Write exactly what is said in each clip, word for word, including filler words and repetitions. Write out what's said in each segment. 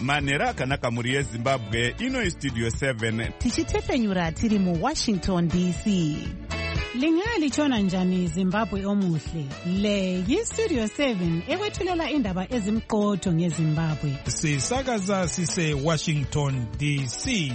manhero akanaka mhuri yezimbabwe. Ino Studio seven tichitefenyura tiri muWashington D C. Lingalitshona njani Zimbabwe omuhle? Le yiStudio seven ekwethulela indaba ezimqotho ngeZimbabwe. Sisakaza sise Washington D C.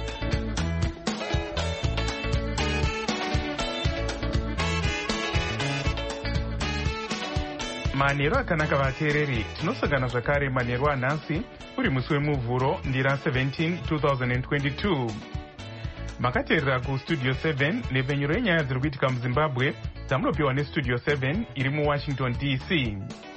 Manhero akanaka vateereri, tinosangana zvakare manhero anhasi uri musi wemuvhuro ndira seventeen twenty twenty-two. Makateerera kuStudio seven nepfenyuro yenyaya dziri kuitika muZimbabwe dzamunopiwa neStudio seven iri muWashington D C.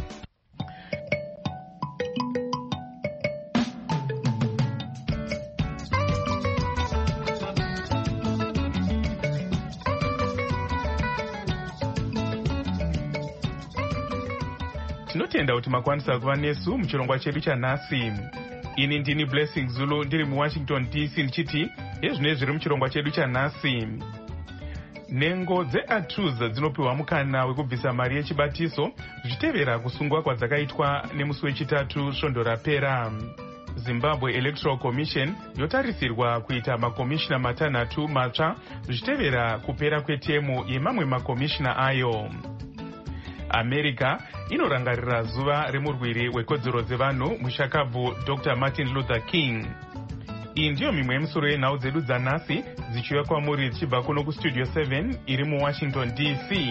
Tinotenda kuti makwanisa kuva nesu muchirongwa chedu chanhasi. Ini ndini Blessing Zulu ndiri muWashington D C ndichiti ezvino zviri muchirongwa chedu chanhasi. Nhengo dzeATUS dzinopiwa mukana wekubvisa mari yechibatiso zvichitevera kusungwa kwadzakaitwa nemusi wechitatu svondo rapera. Zimbabwe Electoral Commission yotarisirwa kuita makomishina matanhatu matsva zvichitevera kupera kwetemu yemamwe makomishina ayo. America inorangarira zuva remurwiri wekodzero dzevanhu mushakabvu Doctor Martin Luther King. Iyi ndiyo mimwe yemisoro yenhau dzedu dzanhasi dzichiuya kwamuri dzichibva kuno kuStudio seven iri muWashington D C.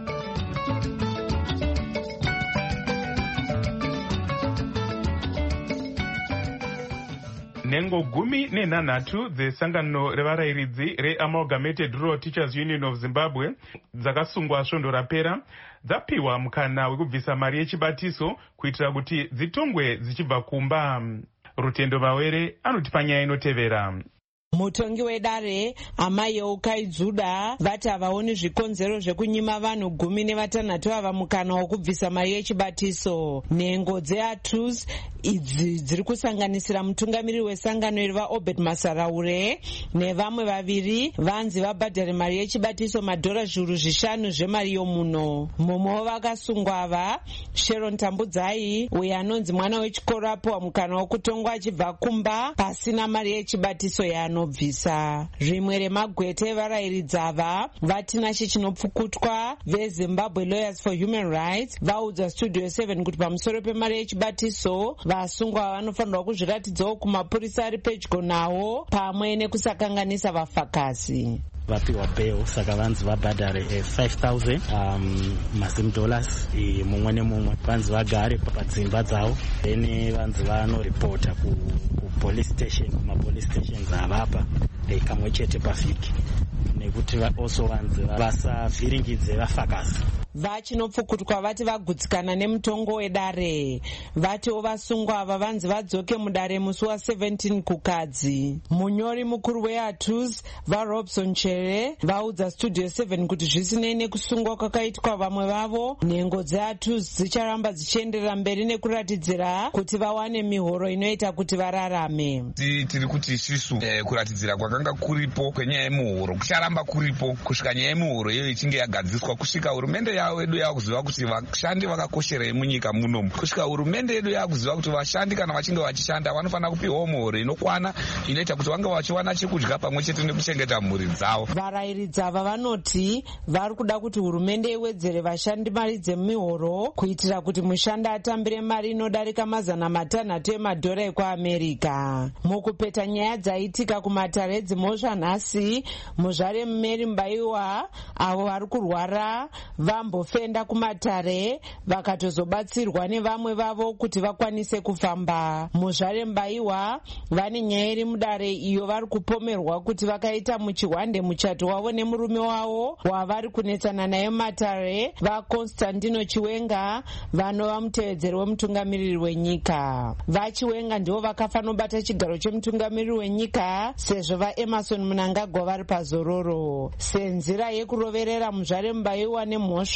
Nhengo gumi nenhanhatu dzesangano revarayiridzi reAmalgamated Rural Teachers Union of Zimbabwe dzakasungwa svondo rapera dzapiwa mukana wekubvisa mari yechibatiso kuitira kuti dzitongwe dzichibva kumba. Rutendo Mawere anotipa nyaya inotevera. Mutongi wedare amai Ukaijuda vati havaoni zvikonzero zvekunyima vanhu gumi nevatanhatu ava mukana wokubvisa mari yechibatiso. Nhengo dzeATUS idzi dziri kusanganisira mutungamiriri wesangano iri vaObed Masaraure nevamwe vaviri vanzi vabhadhare mari yechibatiso madhora zviuru zvishanu zvemari yomuno. Mumwewo vakasungwa ava Sharon Tambudzai uyo anonzi mwana wechikoro apiwa mukana wokutongwa achibva kumba pasina mari yechibatiso yaano bvisa. Rimwe remagwete evarayiridzi ava vatinashe chinopfukutwa veZimbabwe Lawyers for Human Rights vaudza Studio seven kuti pamusoro pemari yechibatiso vasungwa vanofanirwa kuzviratidzawo kumapurisa ari pedyo nawo pamwe nekusakanganisa vafakasi. Vapiwa bail saka vanzi vabhadhare five thousand um, mazim dollars mumwe nemumwe vanzi vagare padzimba dzavo then vanzi vanoripota ku, ku police station kumapolice stations avapa kamwe chete pavhiki nekuti also vanzi vasavhiringidze vafakasi. Vachinopfukutwa vati vagutsikana nemutongo wedare. Vatiwo vasungwa ava vanzi vadzoke mudare musi wa17 kukadzi. Munyori mukuru weATUS vaRobson Chere vaudza Studio seven kuti zvisinei nekusungwa kwakaitwa vamwe vavo, nhengo dzeATUS dzicharamba dzichienderera mberi nekuratidzira kuti vawane mihoro inoita kuti vararame. Tiri kuti isusu eh, kuratidzira kwakanga kuripo kwenyaya yemuhoro kucharamba kuripo kusvika nyaya yemuhoro iyo ichinge yagadziswa kusvika hurumende ya yedu yakuziva kuti vashandi vakakosherei munyika munomu. Kusvika hurumende yedu yakuziva kuti vashandi kana vachinge vachishanda vanofanira kupiwawo muhoro inokwana inoita kuti vange vachiwana chekudya pamwe chete nekuchengeta mhuri dzavo. Varayiridzi ava vanoti vari kuda kuti hurumende iwedzere vashandi mari dzemihoro kuitira kuti mushandi atambire mari inodarika mazana matanhatu emadhora ekuAmerica. Mukupeta nyaya dzaitika kumatare edzimhosva nhasi, muzvare Mary Mbaiwa avo vari kurwara vambofenda kumatare vakatozobatsirwa nevamwe vavo kuti vakwanise kufamba. Muzvare Mbaiwa vane nyaya iri mudare iyo vari kupomerwa kuti vakaita muchihwande muchato wavo nemurume wavo wavari kunetsana naye matare vaConstantino Chiwenga vanova mutevedzeri wemutungamiriri wenyika. VaChiwenga ndivo vakafanobata chigaro chemutungamiriri wenyika sezvo vaEmerson Mnangagwa vari pazororo. Senzira yekuroverera muzvare Mbaiwa nemhosva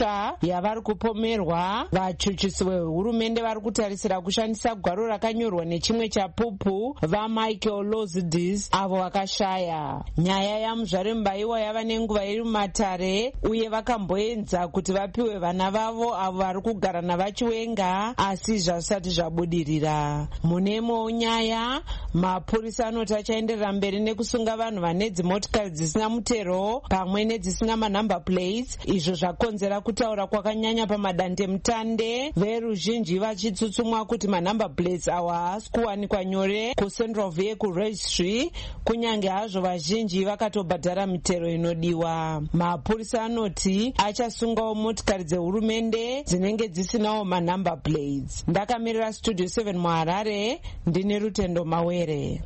nyika yavari kupomerwa, vachuchisi vehurumende vari kutarisira kushandisa gwaro rakanyorwa nechimwe chapupu vaMichael Lozidis avo vakashaya. Nyaya yamuzvare Mbaiwa yava nenguva iri mumatare uye vakamboenza kuti vapiwe vana vavo avo vari kugara navachiwenga, asi zvasati zvabudirira. Munemo nyaya, mapurisa anoti achaenderera mberi nekusunga vanhu vane dzimotikari dzisina mutero pamwe nedzisina manumber plates, izvo zvakonzera kutaura kwakanyanya pamadandemutande, veruzhinji vachitsutsumwa kuti manumber plates awa haasi kuwanikwa nyore kuCentral Vehicle Registry, kunyange hazvo vazhinji vakatobhadhara mitero inodiwa. Mapurisa anoti achasungawo motikari dzehurumende dzinenge dzisinawo manumber plates. Ndakamirira Studio seven muHarare, ndine Rutendo Mawere.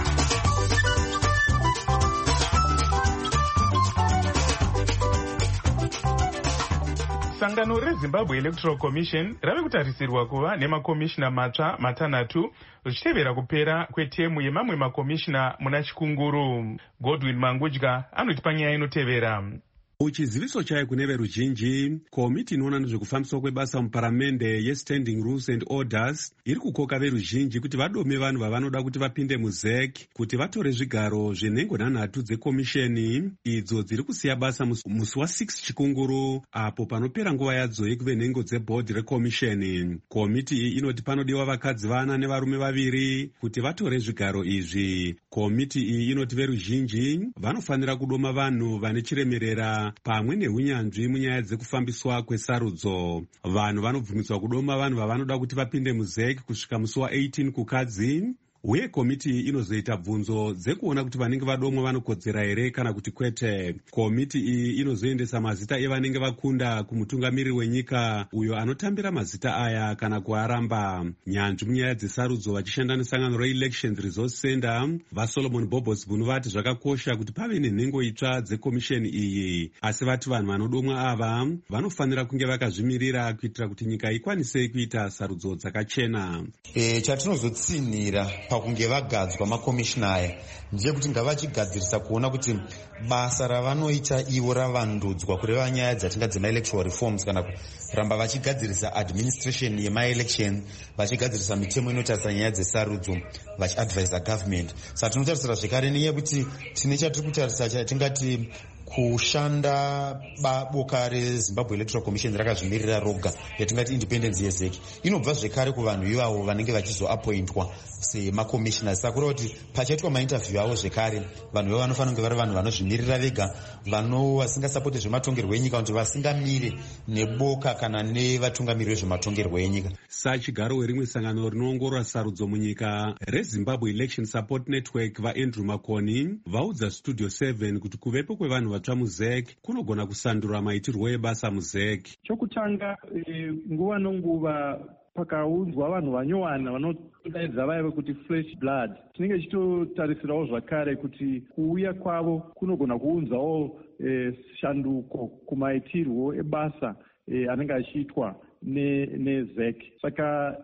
Sangano reZimbabwe Electoral Commission rave kutarisirwa kuva nemakomishina matsva matanhatu zvichitevera kupera kwetemu yemamwe makomishina muna Chikunguru. Godwin Mangudya anoti panyaya inotevera. Muchiziviso chayo kune veruzhinji, komiti inoona nezvekufambiswa kwebasa muparamende yeStanding Rules and Orders iri kukoka veruzhinji kuti vadome vanhu vavanoda kuti vapinde muzek kuti vatore zvigaro zvenhengo nhanhatu dzekomisheni idzo dziri kusiya basa musi wa6 Chikunguru, apo panopera nguva yadzo yekuve nhengo dzebhodhi rekomisheni. Komiti iyi inoti panodiwa vakadzi vana nevarume vaviri kuti vatore zvigaro izvi. Komiti iyi inoti veruzhinji vanofanira kudoma vanhu vane chiremerera pamwe neunyanzvi munyaya dzekufambiswa kwesarudzo. Vanhu vanobvumiswa kudoma vanhu vavanoda kuti vapinde muzek kusvika musi wa18 kukadzi, uye komiti inozoita bvunzo dzekuona kuti vanenge vadomwa vanokodzera here kana kuti kwete. Komiti iyi inozoendesa mazita evanenge vakunda kumutungamiriri wenyika uyo anotambira mazita aya kana kuaramba. Nyanzvi munyaya dzesarudzo vachishanda nesangano reElections Resource Center vaSolomon Bobosbunu vati zvakakosha kuti pave nenhengo itsva dzekomisheni iyi, asi vati vanhu vanodomwa ava vanofanira kunge vakazvimirira kuitira kuti nyika ikwanise kuita sarudzo dzakachena. E, chatinozotsinira pakunge vagadzwa makomishina aya ndeyekuti ngavachigadzirisa kuona kuti basa ravanoita ivo ravandudzwa kureva nyaya dzatinga dzema-electoral reforms kana kuramba vachigadzirisa administration yema-election, vachigadzirisa mitemo inotarisa nyaya dzesarudzo, vachiadvisa government. Saka tinotarisira zvekare neyekuti tine chatiri kutarisa chatingati kushanda boka reZimbabwe Electoral Commission rakazvimirira roga yatingati independence yezeki inobva zvekare kuvanhu ivavo vanenge vachizoappointwa semakommissioners. Saka kureva kuti pachaitwa mainterview avo zvekare vanhu ivavo vanofanira kunge vari vanhu vanozvimirira vega, vano vasingasapoti zvematongerwo enyika, kuti vasingamire neboka kana nevatungamiriri vezvematongerwo enyika. Sachigaro werimwe sangano rinoongorora sarudzo munyika reZimbabwe Election Support Network vaAndrew Makoni vaudza Studio seven kuti kuvepo kwevanhu vatsva muzek kunogona kusandura maitirwo ebasa muzek. Chokutanga nguva nenguva pakaunzwa vanhu vanyowana vanodaidza vaive kuti fresh blood, tinenge tichitotarisirawo zvakare kuti kuuya kwavo kunogona kuunzawo shanduko kumaitirwo ebasa anenge achiitwa nezek. Saka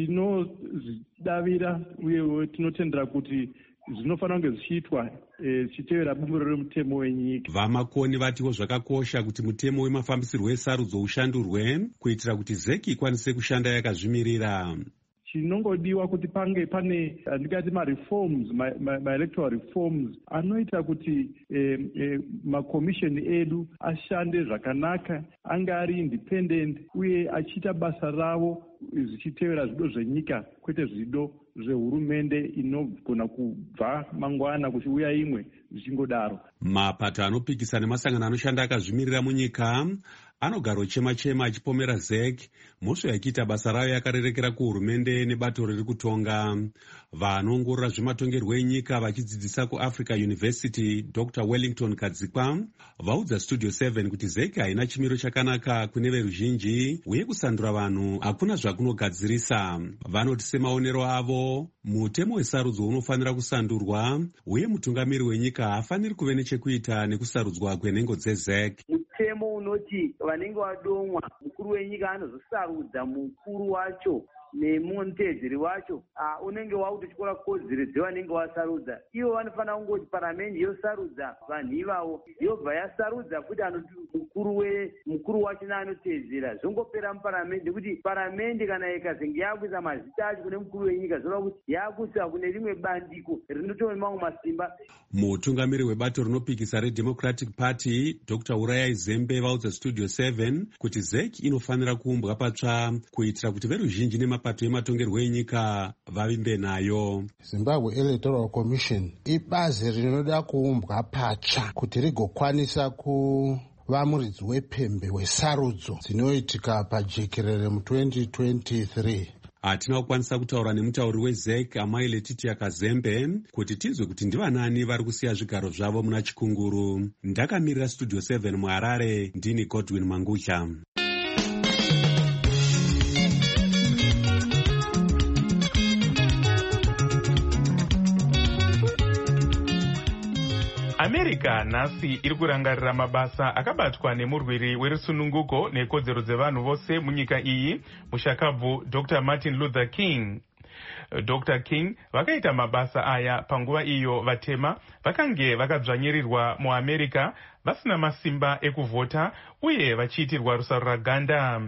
tinozvidavira uye tinotendera kuti zvinofanira kunge zvichiitwa zvichitevera bumbiro remutemo wenyika. VaMakoni vatiwo zvakakosha kuti mutemo wemafambisirwo esarudzo ushandurwe kuitira kuti zeki ikwanise kushanda yakazvimirira. Chinongodiwa kuti pange pane andingati ma-reforms, ma-electoral reforms anoita kuti eh, eh, makomisheni edu ashande zvakanaka, ange ari independent uye achiita basa ravo zvichitevera zvido zvenyika kwete zvido zvehurumende inogona kubva mangwana kuchiuya imwe zvichingodaro. Mapato anopikisa nemasangano anoshanda akazvimirira munyika anogaro chema chema achipomera zek mhosva yakiita basa rayo yakarerekera kuhurumende nebato riri kutonga. Vanoongorora zvematongerwo enyika vachidzidzisa kuAfrica University Doctor Wellington Kadzikwa vaudza Studio seven kuti zek haina chimiro chakanaka kune veruzhinji uye kusandura vanhu hakuna zvakunogadzirisa. Vanoti semaonero avo mutemo wesarudzo unofanira kusandurwa uye mutungamiri wenyika haafaniri kuve nechekuita nekusarudzwa kwenhengo dzezek. Mutemo unoti vanenge vadomwa mukuru wenyika anozosarudza mukuru wacho nemumwe muteedzeri wacho unenge wauti chikora kodzero dzevanenge wasarudza, ivo vanofanira kungoti paramende yosarudza vanhu ivavo, yobva yasarudza kuti anoti mukuru we mukuru wacho neanoteedzera, zvongopera muparamende, nekuti paramende kana ikazenge yakuisa mazita acho kune mukuru wenyika zvinova kuti yakuisa kune rimwe bandiko rinotove mamwe masimba. Mutungamiri webato rinopikisa reDemocratic Party Doctor Urayai Zembe vaudza Studio seven kuti Z E C inofanira kuumbwa patsva kuitira kuti veruzhinji nemapato ematongerwo enyika vavimbe nayo. Zimbabwe Electoral Commission ibazi rinoda kuumbwa patsva kuti rigokwanisa kuva muridzi wepembe wesarudzo dzinoitika pajekerere mu twenty twenty-three. Hatina kukwanisa kutaura nemutauri weZ E C Amai Letitia Kazembe kuti tizwe kuti ndivanani vari kusiya zvigaro zvavo muna Chikunguru. Ndakamirira Studio seven muHarare, ndini Godwin Mangucha. America nhasi iri kurangarira mabasa akabatwa nemurwiri werusununguko nekodzero dzevanhu vose munyika iyi mushakabvu Doctor Martin Luther King. Doctor King vakaita mabasa aya panguva iyo vatema vakange vakadzvanyirirwa muAmerica vasina masimba ekuvhota uye vachiitirwa rusarura ganda.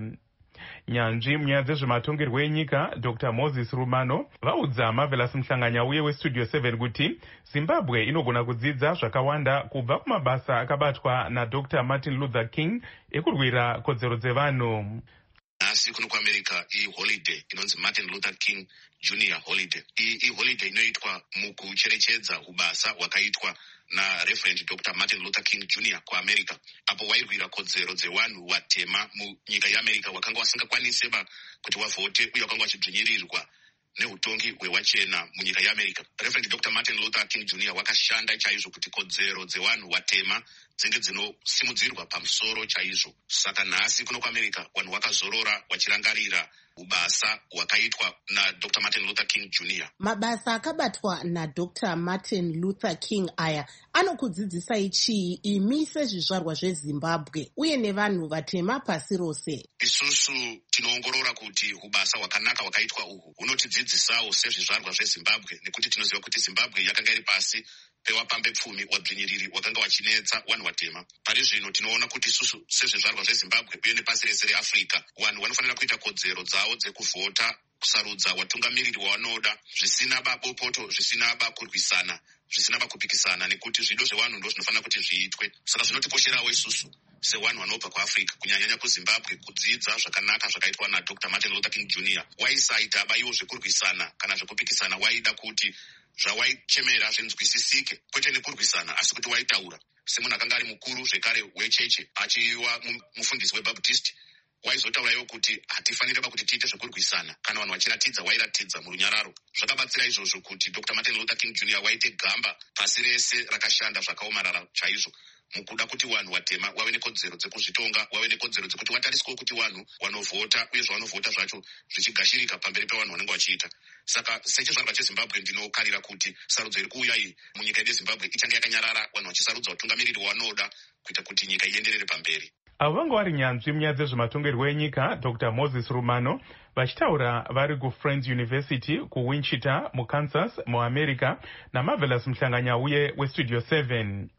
Nyanzvi munyaya dzezvematongerwo enyika Doctor Moses Rumano vaudza Marvelous Muhlanganyauye weStudio seven kuti Zimbabwe inogona kudzidza zvakawanda kubva kumabasa akabatwa naDoctor Martin Luther King ekurwira kodzero dzevanhu. Nhasi kuno kuAmerica iholiday inonzi Martin Luther King Junior Holiday. Iyi holiday inoitwa mukucherechedza ubasa hwakaitwa na Reverend Doctor Martin Luther King Junior kuAmerica, apo wairwira kodzero dzevanhu vatema munyika yeAmerica wakanga wasingakwanise kuti wavhote uye wakanga wachidzvinyirirwa neutongi hwewachena munyika yeAmerica. Reverend Doctor Martin Luther King Junior wakashanda chaizvo kuti kodzero dzevanhu vatema dzinge dzinosimudzirwa pamusoro chaizvo. Saka nhasi kuno kuAmerica vanhu vakazorora vachirangarira ubasa hwakaitwa naDoctor Martin Luther King Junior. Mabasa akabatwa naDoctor Martin Luther King aya anokudzidzisai chii imi sezvizvarwa zveZimbabwe uye nevanhu vatema pasi rose? Isusu tinoongorora kuti ubasa hwakanaka hwakaitwa uhu hunotidzidzisawo sezvizvarwa zveZimbabwe, nekuti tinoziva kuti Zimbabwe yakanga iri pasi pewapambe pfumi wadzvinyiriri wakanga wachinetsa vanhu vatema. Pari zvino tinoona kuti isusu sezvizvarwa zveZimbabwe uye nepasi rese reAfrica vanhu vanofanira kuita kodzero dzavo dzekuvhota, kusarudza watungamiriri wavanoda zvisina babopoto, zvisina bakurwisana, zvisina bakupikisana, nekuti zvido zvevanhu ndo zvinofanira kuti zviitwe. Saka zvinotikosherawo isusu sevanhu vanobva kuAfrica kunyanyanya kuZimbabwe kudzidza zvakanaka zvakaitwa naDoctor Martin Luther King Junior. Waisaita baiwo zvekurwisana kana zvekupikisana, waida kuti zvawaichemera zvinzwisisike, kwete nekurwisana asi kuti waitaura semunhu akanga ari mukuru zvekare wecheche achiva mufundisi weBaptist. Waizotaurayo kuti hatifanire kuti tiite zvekurwisana, kana vanhu vachiratidza wairatidza murunyararo. Zvakabatsira izvozvo kuti Doctor Martin Luther King Junior waite gamba pasi rese rakashanda zvakaomarara chaizvo mukuda kuti vanhu vatema wave nekodzero dzekuzvitonga, wave nekodzero dzekuti watariswe kuti vanhu vanovhota uye zvawanovhota zvacho zvichigashirika pamberi pevanhu vanenge vachiita. Saka sechizvarwa cheZimbabwe ndinokarira kuti sarudzo iri kuuya iyi munyika yedu yeZimbabwe ichange yakanyarara, vanhu vachisarudza utungamiriri wavanoda kuita kuti nyika ienderere pamberi. Avo vanga vari nyanzvi munyaya dzezvematongerwo enyika Doctor Moses Rumano vachitaura vari kuFriends University kuWichita muKansas muAmerica naMarvelous Muhlanganyauye weStudio seven.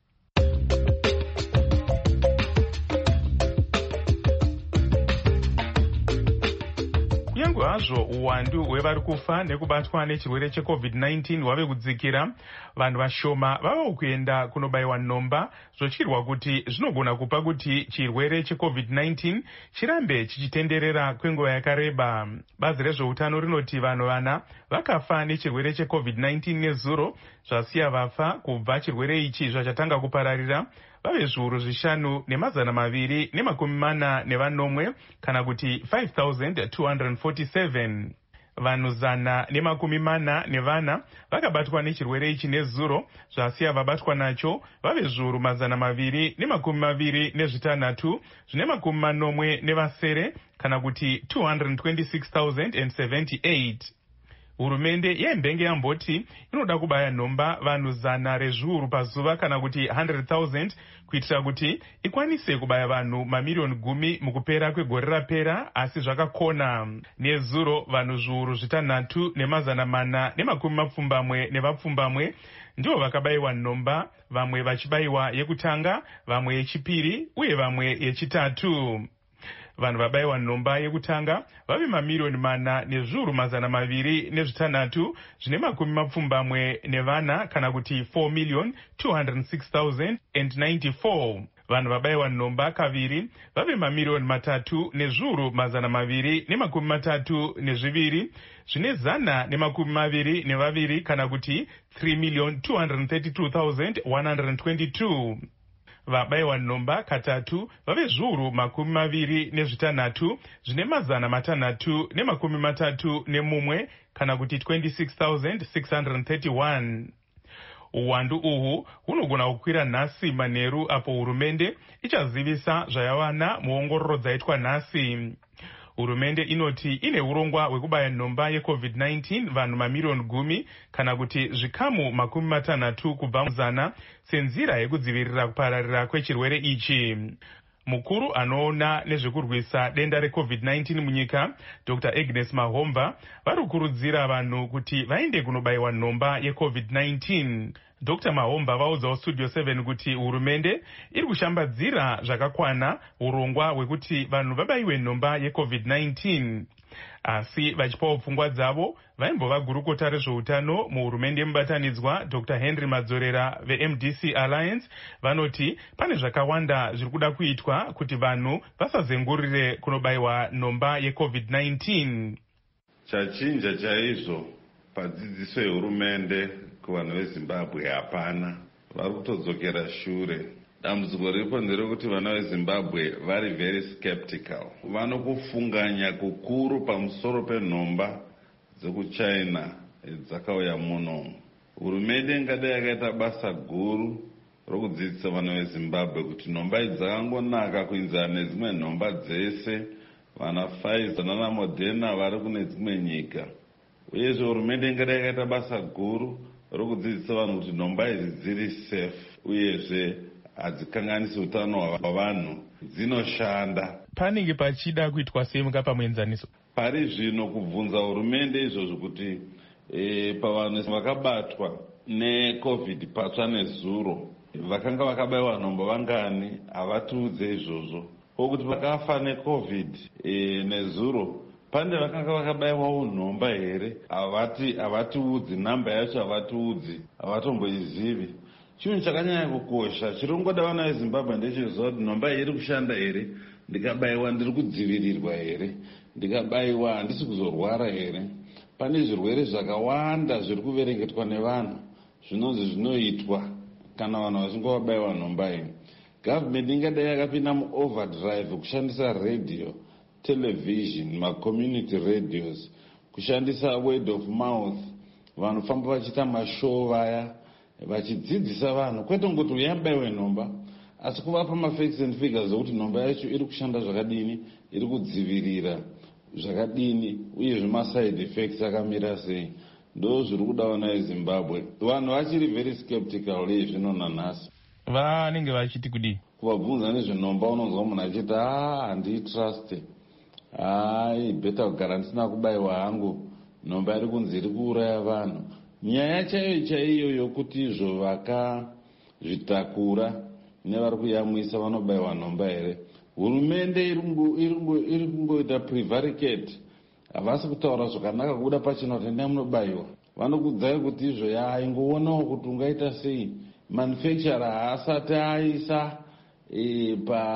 Kunyange hazvo uwandu hwevari kufa nekubatwa nechirwere cheCovid nineteen hwave kudzikira, vanhu vashoma vava kuenda kunobayiwa nhomba zvotyirwa kuti zvinogona kupa kuti chirwere cheCovid nineteen chirambe chichitenderera kwenguva yakareba. Bazi rezveutano rinoti vanhu vana vakafa nechirwere cheCovid nineteen nezuro, zvasiya vafa kubva chirwere ichi zvachatanga kupararira vave zviuru zvishanu nemazana maviri nemakumi mana nevanomwe, kana kuti five thousand two hundred forty-seven. Vanhu zana nemakumi mana nevana vakabatwa nechirwere ichi nezuro, zvasiya vabatwa nacho vave zviuru mazana maviri nemakumi maviri nezvitanhatu zvine makumi manomwe nevasere, kana kuti two hundred twenty-six thousand seventy-eight. hurumende yembenge yamboti inoda kubaya nhomba vanhu zana rezviuru pazuva kana kuti one hundred thousand kuitira kuti ikwanise kubaya vanhu mamiriyoni gumi mukupera kwegore rapera, asi zvakakona. Nezuro vanhu zviuru zvitanhatu nemazana mana nemakumi mapfumbamwe nevapfumbamwe ndivo vakabayiwa nhomba, vamwe vachibayiwa yekutanga, vamwe yechipiri uye vamwe yechitatu. Vanhu vabayiwa nhomba yekutanga vave mamiriyoni mana nezviuru mazana maviri nezvitanhatu zvine makumi mapfumbamwe nevana kana kuti four million two hundred six thousand ninety-four. Vanhu vabayiwa nhomba kaviri vave mamiriyoni matatu nezviuru mazana maviri nemakumi matatu nezviviri zvine zana nemakumi maviri nevaviri kana kuti three million two hundred thirty-two thousand one hundred twenty-two. Vabayiwa nhomba katatu vave zviuru makumi maviri nezvitanhatu zvine mazana matanhatu nemakumi matatu nemumwe kana kuti twenty-six thousand six hundred thirty-one. Uwandu uhu hunogona kukwira nhasi manheru apo hurumende ichazivisa zvayawana muongororo dzaitwa nhasi. Hurumende inoti ine urongwa hwekubaya nhomba yecovid nineteen vanhu mamiriyoni gumi kana kuti zvikamu makumi matanhatu kubva muzana senzira yekudzivirira kupararira kwechirwere ichi. Mukuru anoona nezvekurwisa denda recovid nineteen munyika, Doctor Agnes Mahomva, vari kukurudzira vanhu kuti vaende kunobayiwa nhomba yecovid nineteen. Doctor Mahomva vaudzawo Studio seven kuti hurumende iri kushambadzira zvakakwana urongwa hwekuti vanhu vabayiwe nhomba yecovid nineteen. Asi vachipawo pfungwa dzavo vaimbova gurukota rezveutano muhurumende mubatanidzwa Doctor Henry Madzorera veM D C Alliance vanoti pane zvakawanda zviri kuda kuitwa kuti vanhu vasazengurire kunobayiwa nhomba yecovid nineteen. Chachinja chaizvo padzidziso yehurumende kuvanhu veZimbabwe hapana, vari kutodzokera shure. Dambudziko riripo nderekuti vana veZimbabwe vari very skeptical, vanokufunganya kukuru pamusoro penhomba dzekuchina dzakauya muno. Hurumende ingadai yakaita basa guru rokudzidzisa vana veZimbabwe kuti nhomba idzi dzakangonaka kuinzana nedzimwe nhomba dzese, vana Pfizer nana Moderna vari kune dzimwe nyika. Uyezve hurumende ingadai yakaita basa guru rokudzidzisa vanhu kuti nhomba idzi dziri safe uyezve hadzikanganisi utano hwavanhu, dzinoshanda. Panenge pachida kuitwa sei mukapamuenzaniso? Pari zvino kubvunza hurumende izvozvo kuti e, pavanhu vakabatwa necovid patsva nezuro vakanga vakabayiwa nhomba vangani, havatiudze izvozvo. Kokuti vakafa necovid e, nezuro pane vakanga vakabayiwawo nhomba here, havati havatiudzi, namba yacho havatiudzi, havatomboizivi. Chinhu chakanyanya kukosha chirongoda vana veZimbabwe ndechezva kuti nhomba iri kushanda here, ndikabayiwa ndiri kudzivirirwa here, ndikabayiwa handisi kuzorwara here. Pane zvirwere zvakawanda zviri kuverengetwa nevanhu zvinonzi zvinoitwa kana vanhu vachinge vabayiwa nhomba iyi. Gavhmendi ingadai yakapinda muoverdrive kushandisa radio, television, macommunity radios, kushandisa word of mouth, vanhu famba vachiita mashow vaya vachidzidzisa vanhu kwete ngoti uyabayiwe nhomba, asi kuvapa mafacts and figures zokuti nhomba yacho iri kushanda zvakadini, iri kudzivirira zvakadini, uye zvemaside effects akamira sei. Ndo zviri kuda vana veZimbabwe. Vanhu vachiri very skeptical zvino nanhasi. Vanenge vachiti kudii? Kuvabvunza nezvenhomba unonzwa munhu achiti ah handiitruste, hai bheta kugara ndisina kubayiwa hangu, nhomba iri kunzi iri kuuraya vanhu. Nyaya chaiyo chaiyo yokuti izvo vakazvitakura nevari kuyamwisa vanobayiwa nhomba here, hurumende iri kungoita prevaricate, havasi kutaura zvakanaka kubuda pachina kuti ndai munobayiwa. Vanokudzai kuti izvo yaingoonawo kuti ungaita sei. Manufacturer haasati aisa e,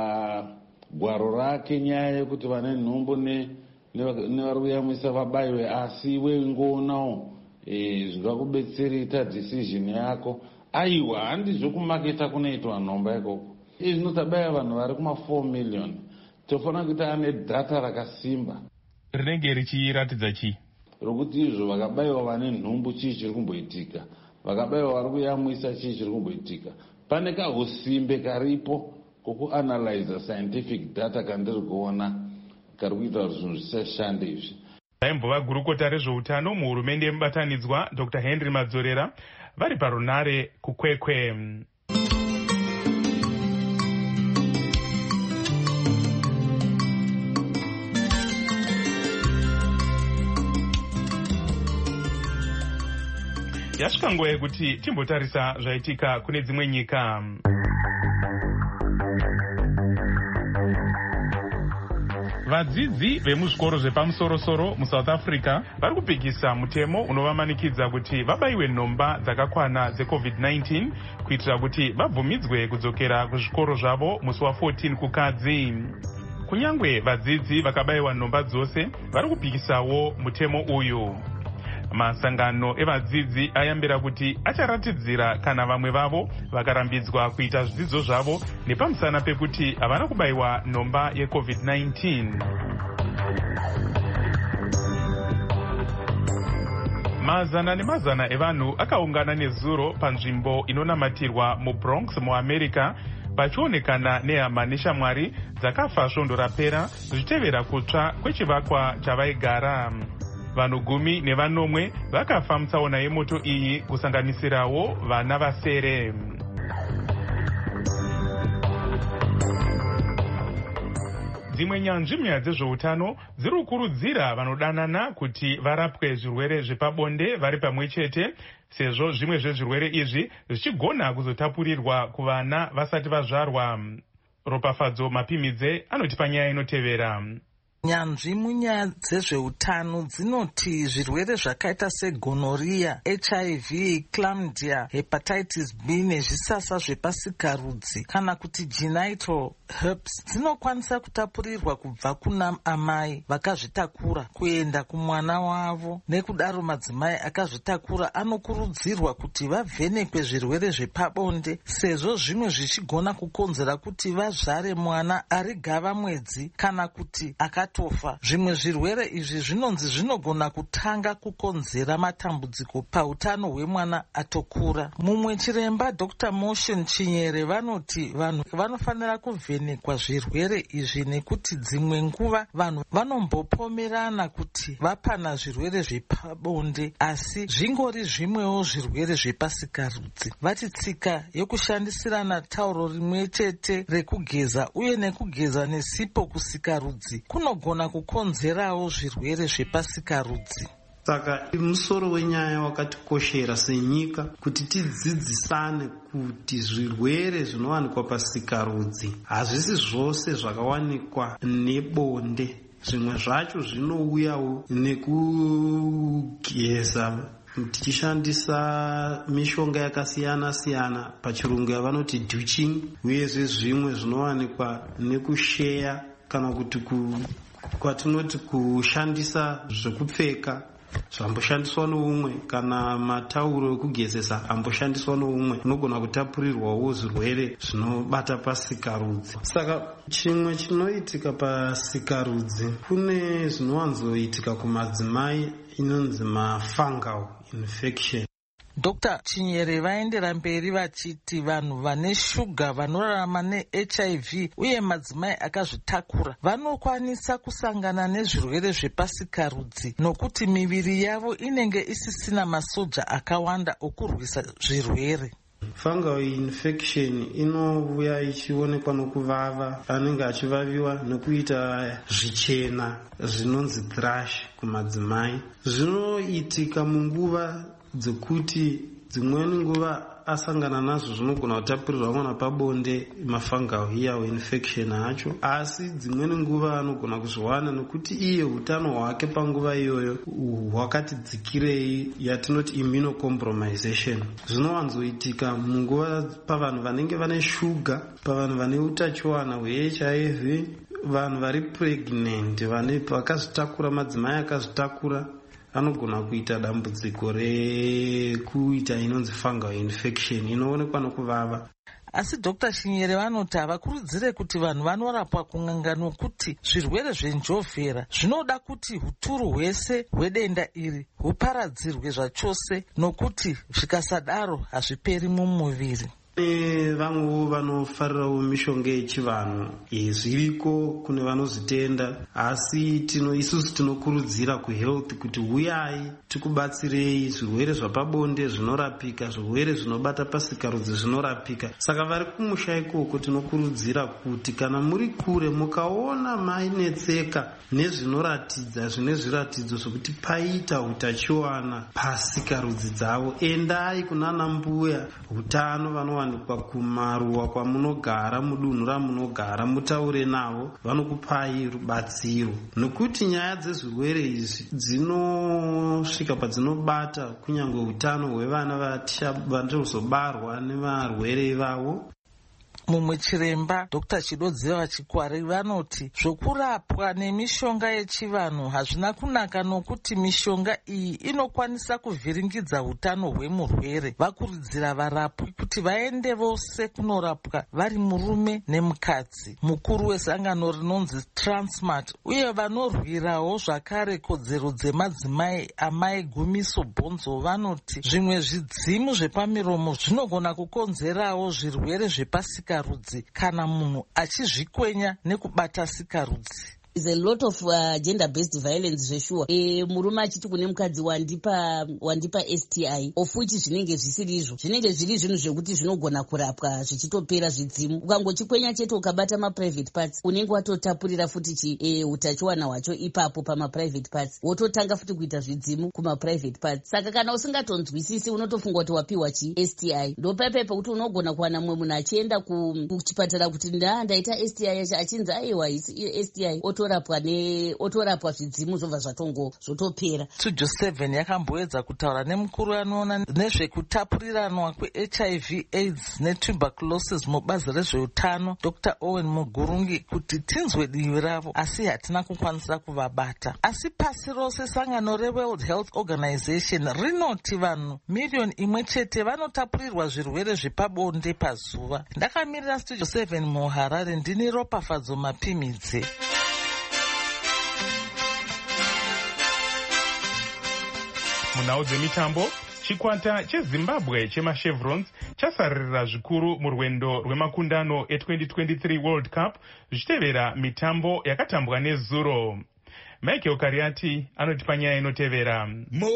pagwaro rake nyaya yekuti vane nhombo nevari kuyamwisa vabayiwe, asi iwe ingoonawo e, zvingakubetsereta decision yako. Aiwa handizvo kumaketa kunoitwa nhomba ikoko. Izvi zvinotabaya vanhu vari kuma four million. Tofanira kuti ane data rakasimba rinenge richiratidza chii? Rokuti izvo vakabayiwa vane nhumbu chii chiri kumboitika, vakabayiwa vari kuyamwisa chii chiri kumboitika. Pane kahusimbe karipo kokuanalyza scientific data kandiri kuona kari kuita kuti zvinhu zvisashande izvi. aimbova gurukota rezveutano muhurumende yemubatanidzwa Dr Henry Madzorera vari parunare kukwekwe. Yasvika nguva yekuti timbotarisa zvaitika kune dzimwe nyika. Vadzidzi vemuzvikoro zvepamusoro-soro muSouth Africa vari kupikisa mutemo unovamanikidza kuti vabayiwe nhomba dzakakwana dzecovid nineteen kuitira kuti vabvumidzwe kudzokera kuzvikoro zvavo musi wa14 kukadzi. Kunyangwe vadzidzi vakabayiwa nhomba dzose vari kupikisawo mutemo uyu. Masangano evadzidzi ayambira kuti acharatidzira kana vamwe vavo vakarambidzwa kuita zvidzidzo zvavo nepamusana pekuti havana kubayiwa nhomba yecovid nineteen. Mazana nemazana evanhu akaungana nezuro panzvimbo inonamatirwa muBronx muAmerica pachionekana nehama neshamwari dzakafa svondo rapera zvichitevera kutsva kwechivakwa chavaigara. Vanhu gumi nevanomwe vakafa mutsaona yemoto iyi kusanganisirawo vana vasere. Dzimwe nyanzvi munyaya dzezveutano dziri kukurudzira vanodanana kuti varapwe zvirwere zvepabonde vari pamwe chete, sezvo zvimwe zvezvirwere izvi zvichigona kuzotapurirwa kuvana vasati vazvarwa. Ropafadzo Mapimidze anotipa nyaya inotevera. Nyanzvi munyaya dzezveutano dzinoti zvirwere zvakaita segonoria, H I V, chlamydia, hepatitis B nezvisasa zvepasikarudzi kana kuti genital herpes dzinokwanisa kutapurirwa kubva kuna amai vakazvitakura kuenda kumwana wavo. Nekudaro madzimai akazvitakura anokurudzirwa kuti vavhenekwe zvirwere zvepabonde sezvo zvimwe zvichigona kukonzera kuti vazvare mwana ari gava mwedzi kana kuti akatofa. Zvimwe zvirwere izvi zvinonzi zvinogona kutanga kukonzera matambudziko pautano hwemwana atokura. Mumwe chiremba Doctor Motion Chinyere vanoti vanhu vanofanira kuvhenekwa zvirwere izvi nekuti dzimwe nguva vanhu vanombopomerana kuti vapana zvirwere zvepabonde asi zvingori zvimwewo zvirwere zvepasikarudzi. Vati tsika yokushandisirana tauro rimwe chete rekugeza uye nekugeza nesipo kusikarudzi kunogona kukonzerawo zvirwere zvepasikarudzi. Saka musoro wenyaya wakatikoshera senyika kuti tidzidzisane kuti zvirwere zvinowanikwa pasikarudzi hazvisi zvose zvakawanikwa nebonde. Zvimwe zvacho zvinouyawo nekugeza tichishandisa mishonga yakasiyana siyana, pachirungu yavanoti douching, uyezve zvimwe zvinowanikwa nekusheya kana kuti ku kwatinoti kushandisa zvekupfeka zvamboshandiswa noumwe kana matauro ekugezesa amboshandiswa noumwe, unogona kutapurirwawo zvirwere zvinobata pasikarudzi. Saka chimwe chinoitika pasikarudzi kune zvinowanzoitika kumadzimai inonzi mafungal infection. Doctor Chinyere vaendera mberi vachiti vanhu vane shuga vanorarama neH I V uye madzimai akazvitakura vanokwanisa kusangana nezvirwere zvepasikarudzi nokuti miviri yavo inenge isisina masoja akawanda okurwisa zvirwere. Fungal infection inouya ichionekwa nokuvava, anenge achivaviwa nekuita zvichena zvinonzi thrush kumadzimai. Zvinoitika munguva dzekuti dzimweni nguva asangana nazvo zvinogona kutapurirwa mwana pabonde mafungal iyawo infection acho, asi dzimweni nguva anogona kuzviwana nekuti iye utano hwake panguva iyoyo hwakati dzikirei, yatinoti immunocompromisation. Zvinowanzoitika munguva pavanhu vanenge vane shuga, pavanhu vane utachiwana hweH I V, vanhu vari pregnant, vane vakazvitakura, madzimai akazvitakura anogona kuita dambudziko rekuita inonzi fungal infection inoonekwa nokuvava. Asi Doctor Chinyere vanoti havakurudzire kuti vanhu vanorapwa kun'anga nokuti zvirwere zvenjovhera zvinoda kuti huturu hwese hwedenda iri huparadzirwe zvachose nokuti zvikasadaro hazviperi mumuviri. vamwewo vanofarirawo mishonga yechivanhu zviriko kune vanozvitenda, asi tino isusu tinokurudzira kuhealth kuti huyai tikubatsirei, zvirwere zvapabonde zvinorapika, zvirwere zvinobata pasikarudzi zvinorapika. Saka vari kumusha ikoko tinokurudzira kuti kana muri kure mukaona mainetseka nezvinoratidza zvine zviratidzo zvokuti paita utachiwana pasikarudzi dzavo, endai kunana mbuya hutano vanowanikwa kumaruwa kwamunogara, mudunhu ramunogara, mutaure navo, vanokupai rubatsiro. Nokuti nyaya dzezvirwere izvi dzinosvika padzinobata kunyange hutano hwevana vanozobarwa nevarwere ivavo. Mumwe chiremba Dr Chidodzeva Chikwari vanoti zvokurapwa nemishonga yechivanhu hazvina kunaka, nokuti mishonga iyi inokwanisa kuvhiringidza hutano hwemurwere. Vakurudzira varapwi kuti vaende vose kunorapwa, vari murume nemukadzi. Mukuru wezangano rinonzi Transmart uye vanorwirawo zvakare kodzero dzemadzimai amai Gumiso Bhonzo vanoti zvimwe zvidzimu zvepamiromo zvinogona kukonzerawo zvirwere zvepasika rudzi kana munhu achizvikwenya nekubata sikarudzi. Is a lot of uh, gender based violence zveshuwa. E, murume achiti kune mukadzi wandipa wandipa S T I of which zvinenge zvisiri izvo, zvinenge zviri zvinhu zvekuti zvinogona kurapwa zvichitopera zvidzimu. Ukangochikwenya chete ukabata ma private parts unenge watotapurira futi chi e, utachiwana hwacho ipapo pama private parts, wototanga futi kuita zvidzimu kuma private parts. Saka kana usingatonzwisisi unotofunga kuti wapiwa chi S T I. Ndo pepe pekuti unogona kuwana mumwe munhu achienda kuchipatara kuti nda ndaita S T I yacho achinzi aiwa S T I oto otorapwa ne otorapwa zvidzimu zvobva zvatongo zvotopera. Studio seven yakamboedza kutaura nemukuru anoona nezvekutapuriranwa kwe-H I V AIDS netuberculosis mubazi rezveutano Dr Owen Mugurungi kuti tinzwe divi ravo, asi hatina kukwanisa kuvabata. Asi pasi rose sangano reWorld Health Organization rinoti vanhu miriyoni imwe chete vanotapurirwa zvirwere zvepabonde pazuva. Ndakamirira Studio seven muHarare, ndini Ropafadzo Mapimidze. Munhau dzemitambo, chikwata cheZimbabwe chemachevrons chasaririra zvikuru murwendo rwemakundano e-twenty twenty-three World Cup zvichitevera mitambo yakatambwa nezuro. Michael Kariati anotipa nyaya inotevera.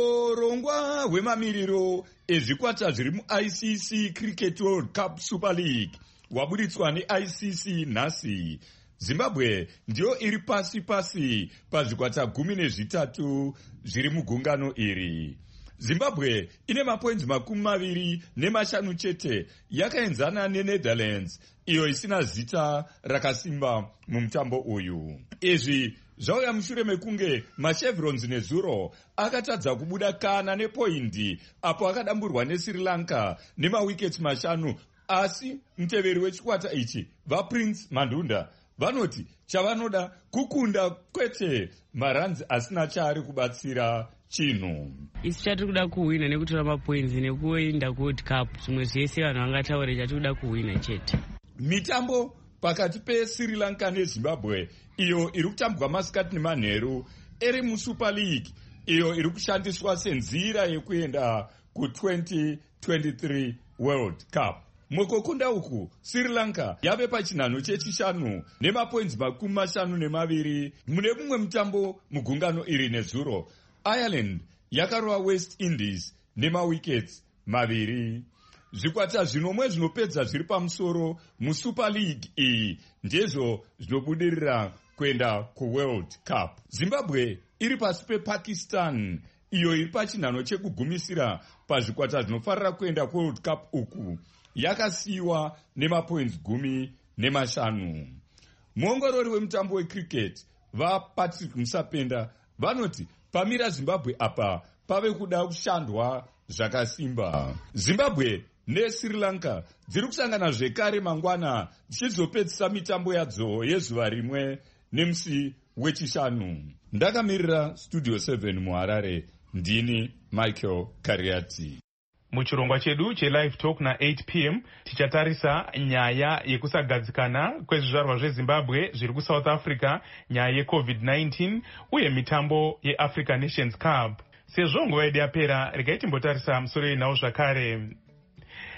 Murongwa hwemamiriro ezvikwata zviri muI C C Cricket World Cup Super League waburitswa neI C C nhasi. Zimbabwe ndiyo iri pasi pasi pazvikwata gumi nezvitatu zviri mugungano iri. Zimbabwe ine mapoints makumi maviri nemashanu chete, yakaenzana neNetherlands iyo isina zita rakasimba mumutambo uyu. Izvi zvauya mushure mekunge machevrons nezuro akatadza kubuda kana nepoindi apo akadamburwa neSri Lanka nemawickets mashanu, asi muteveri wechikwata ichi vaPrince Mandunda vanoti chavanoda kukunda kwete maranzi asina chaari kubatsira chinhu. Isi chatiri kuda kuhwina nekutora mapoints nekuenda kuWorld Cup, zvimwe zvese vanhu vangataure chatiri kuda kuhwina chete. Mitambo pakati peSri Lanka neZimbabwe iyo iri kutambwa masikati nemanheru iri muSuper League iyo iri kushandiswa senzira yekuenda ku-twenty twenty-three World Cup. Mukukunda uku Sri Lanka yave pachinhano chechishanu nemapoints makumi mashanu nemaviri mune mumwe mutambo mugungano iri nezuro. Ireland yakarova West Indies nemawickets maviri. Zvikwata zvinomwe zvinopedza zviri pamusoro muSuper League iyi ndezvo zvinobudirira kuenda kuWorld Cup. Zimbabwe iri pasi pePakistan iyo iri pachinhano chekugumisira pazvikwata zvinofarira kuenda kuWorld Cup uku, yakasiyiwa nemapoints gumi nemashanu. Muongorori wemutambo wecricket vaPatrick Musapenda vanoti pamira Zimbabwe apa pave kuda kushandwa zvakasimba. Zimbabwe neSri Lanka dziri kusangana zvekare mangwana dzichizopedzisa mitambo yadzo yezuva rimwe nemusi wechishanu. Ndakamirira Studio seven muHarare, ndini Michael Kariati. Muchirongwa chedu chelive talk na eight p m tichatarisa nyaya yekusagadzikana kwezvizvarwa zveZimbabwe zviri kuSouth Africa, nyaya yeCovid nineteen uye mitambo yeAfrica Nations Cup. Sezvo nguva yedu yapera, regai timbotarisa musoro yenhau zvakare.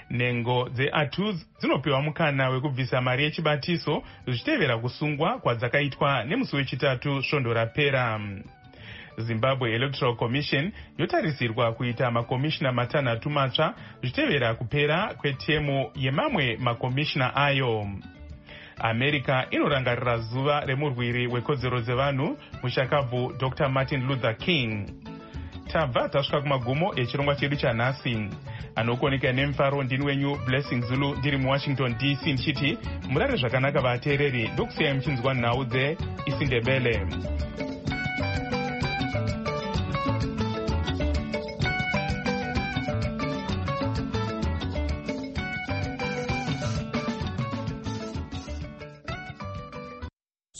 nhengo dzeatus dzinopiwa mukana wekubvisa mari yechibatiso zvichitevera kusungwa kwadzakaitwa nemusi wechitatu svondo rapera. Zimbabwe Electoral Commission yotarisirwa kuita makomishina matanhatu matsva zvichitevera kupera kwetemu yemamwe makomishina ayo. America inorangarira zuva remurwiri wekodzero dzevanhu mushakabvu Doctor Martin Luther King. Tabva tasvika kumagumo echirongwa chedu chanhasi. Anokoneka nemufaro ndini wenyu Blessing Zulu ndiri muWashington D C ndichiti murare zvakanaka vateereri, ndokusiyai muchinzwa nhau dzeIsindebele.